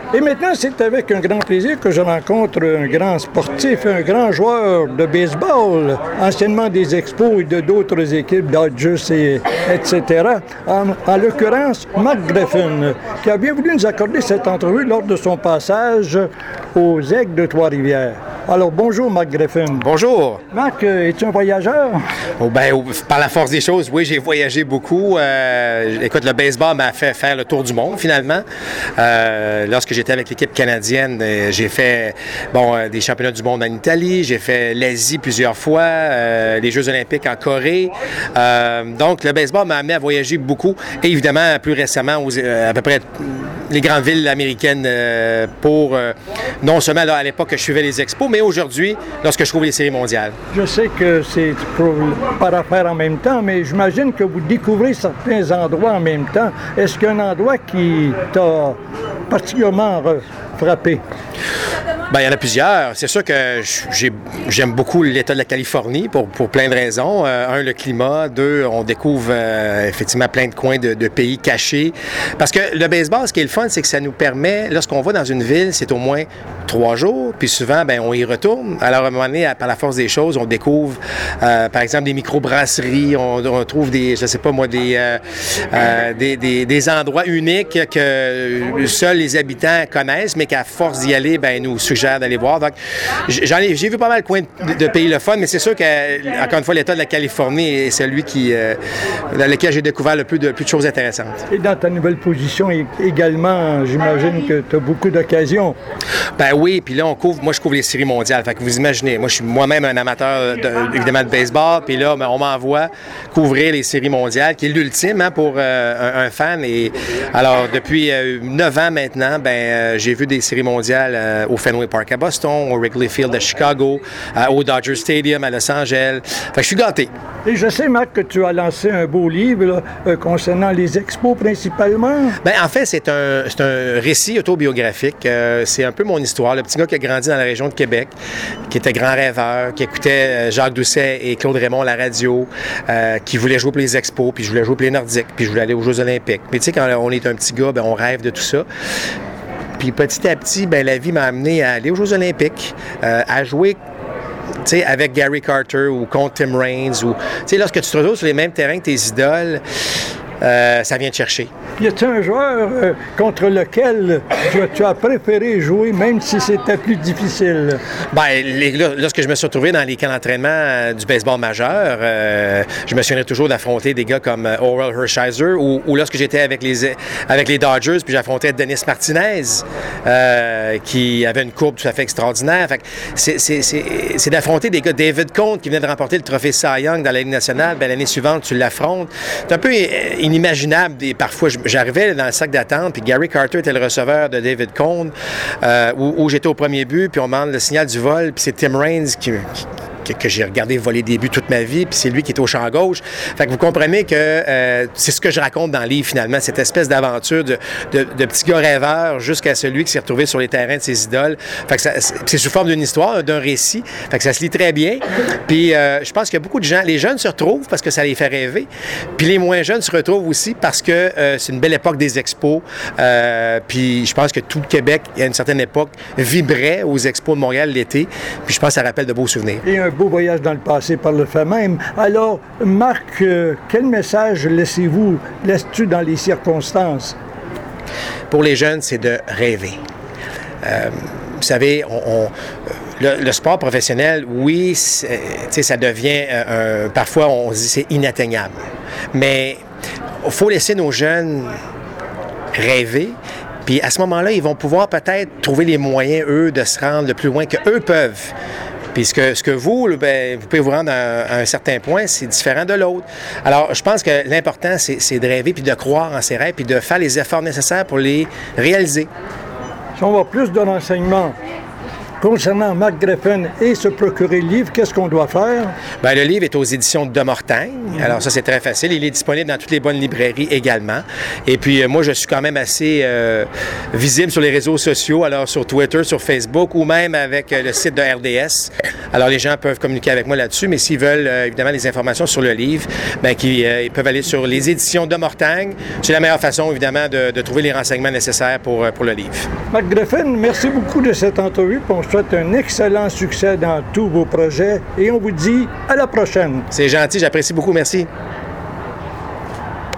Et maintenant, c'est avec un grand plaisir que je rencontre un grand sportif, un grand joueur de baseball, anciennement des Expos et de d'autres équipes, Dodgers, etc. En l'occurrence, Mark Griffin, qui a bien voulu nous accorder cette entrevue lors de son passage aux Aigles de Trois-Rivières. Alors, bonjour, Mark Griffin. Bonjour. Marc, es-tu un voyageur? Par la force des choses, oui, j'ai voyagé beaucoup. Écoute, le baseball m'a fait faire le tour du monde, finalement. Lorsque j'étais avec l'équipe canadienne, j'ai fait des championnats du monde en Italie, j'ai fait l'Asie plusieurs fois, les Jeux olympiques en Corée. Donc, le baseball m'a amené à voyager beaucoup. Et évidemment, plus récemment, à peu près les grandes villes américaines pour, non seulement à l'époque que je suivais les expos, mais aujourd'hui, lorsque je trouve les séries mondiales. Je sais que c'est par affaire en même temps, mais j'imagine que vous découvrez certains endroits en même temps. Est-ce qu'il y a un endroit qui t'a particulièrement frappé? Il y en a plusieurs. C'est sûr que j'aime beaucoup l'État de la Californie pour plein de raisons. Un, le climat. Deux, on découvre effectivement plein de coins de pays cachés. Parce que le baseball, ce qui est le fun, c'est que ça nous permet, lorsqu'on va dans une ville, c'est au moins 3 jours, puis souvent, on y retourne. Alors, à un moment donné, par la force des choses, on découvre, par exemple, des microbrasseries, on trouve des endroits uniques que seuls les habitants connaissent, mais qu'à force d'y aller, nous suggèrent d'aller voir. Donc, j'ai vu pas mal de coins de pays le fun, mais c'est sûr que, encore une fois, l'État de la Californie est celui dans lequel j'ai découvert le plus de choses intéressantes. Et dans ta nouvelle position également, j'imagine que tu as beaucoup d'occasions. Oui, puis là, moi, je couvre les séries mondiales. Fait que vous imaginez, moi, je suis moi-même un amateur, évidemment, de baseball, puis là, on m'envoie couvrir les séries mondiales, qui est l'ultime pour un fan. Et alors, depuis 9 ans maintenant, j'ai vu des séries mondiales au Fenway Park à Boston, au Wrigley Field à Chicago, au Dodger Stadium à Los Angeles. Fait que je suis gâté. Et je sais, Marc, que tu as lancé un beau livre là, concernant les expos principalement. En fait, c'est un récit autobiographique. C'est un peu mon histoire. Le petit gars qui a grandi dans la région de Québec, qui était grand rêveur, qui écoutait Jacques Doucet et Claude Raymond à la radio, qui voulait jouer pour les expos, puis je voulais jouer pour les Nordiques, puis je voulais aller aux Jeux olympiques. Mais tu sais, quand on est un petit gars, on rêve de tout ça. Puis petit à petit, la vie m'a amené à aller aux Jeux olympiques, à jouer avec Gary Carter ou contre Tim Raines. Lorsque tu te retrouves sur les mêmes terrains que tes idoles, ça vient te chercher. Y a-t-il un joueur contre lequel tu as préféré jouer, même si c'était plus difficile? Lorsque je me suis retrouvé dans les camps d'entraînement du baseball majeur, je me souviendrai toujours d'affronter des gars comme Orel Hershiser ou lorsque j'étais avec les Dodgers, puis j'affrontais Dennis Martinez, qui avait une courbe tout à fait extraordinaire. Fait que c'est d'affronter des gars. David Cone, qui venait de remporter le trophée Cy Young dans la Ligue nationale, l'année suivante, tu l'affrontes. C'est un peu inimaginable. Parfois, j'arrivais dans le sac d'attente, puis Gary Carter était le receveur de David Cone, où j'étais au premier but, puis on demande le signal du vol, puis c'est Tim Raines que j'ai regardé voler des buts toute ma vie, puis c'est lui qui est au champ gauche. Fait que vous comprenez que c'est ce que je raconte dans le livre, finalement, cette espèce d'aventure de petit gars rêveur jusqu'à celui qui s'est retrouvé sur les terrains de ses idoles. Fait que c'est sous forme d'une histoire, d'un récit. Fait que ça se lit très bien. Puis je pense qu'il y a beaucoup de gens, les jeunes se retrouvent parce que ça les fait rêver, puis les moins jeunes se retrouvent aussi parce que c'est une belle époque des expos. Puis je pense que tout le Québec, à une certaine époque, vibrait aux expos de Montréal l'été. Puis je pense que ça rappelle de beaux souvenirs. Et un beau voyage dans le passé par le fait même. Alors, Marc, quel message laisses-tu dans les circonstances? Pour les jeunes, c'est de rêver. Vous savez, le sport professionnel, oui, ça devient parfois, on se dit c'est inatteignable. Mais il faut laisser nos jeunes rêver. Puis à ce moment-là, ils vont pouvoir peut-être trouver les moyens, eux, de se rendre le plus loin qu'eux peuvent. Puis ce que vous pouvez vous rendre à un certain point, c'est différent de l'autre. Alors, je pense que l'important, c'est de rêver, puis de croire en ses rêves, puis de faire les efforts nécessaires pour les réaliser. Si on va plus de renseignements concernant Mark Griffin et se procurer le livre, qu'est-ce qu'on doit faire? Le livre est aux éditions de Mortagne. Alors ça, c'est très facile. Il est disponible dans toutes les bonnes librairies également. Et puis, moi, je suis quand même assez visible sur les réseaux sociaux, alors sur Twitter, sur Facebook ou même avec le site de RDS. Alors, les gens peuvent communiquer avec moi là-dessus, mais s'ils veulent évidemment des informations sur le livre, bien, ils peuvent aller sur les éditions de Mortagne. C'est la meilleure façon, évidemment, de trouver les renseignements nécessaires pour le livre. Marc Griffin, merci beaucoup de cette entrevue. On souhaite un excellent succès dans tous vos projets et on vous dit à la prochaine. C'est gentil, j'apprécie beaucoup, merci.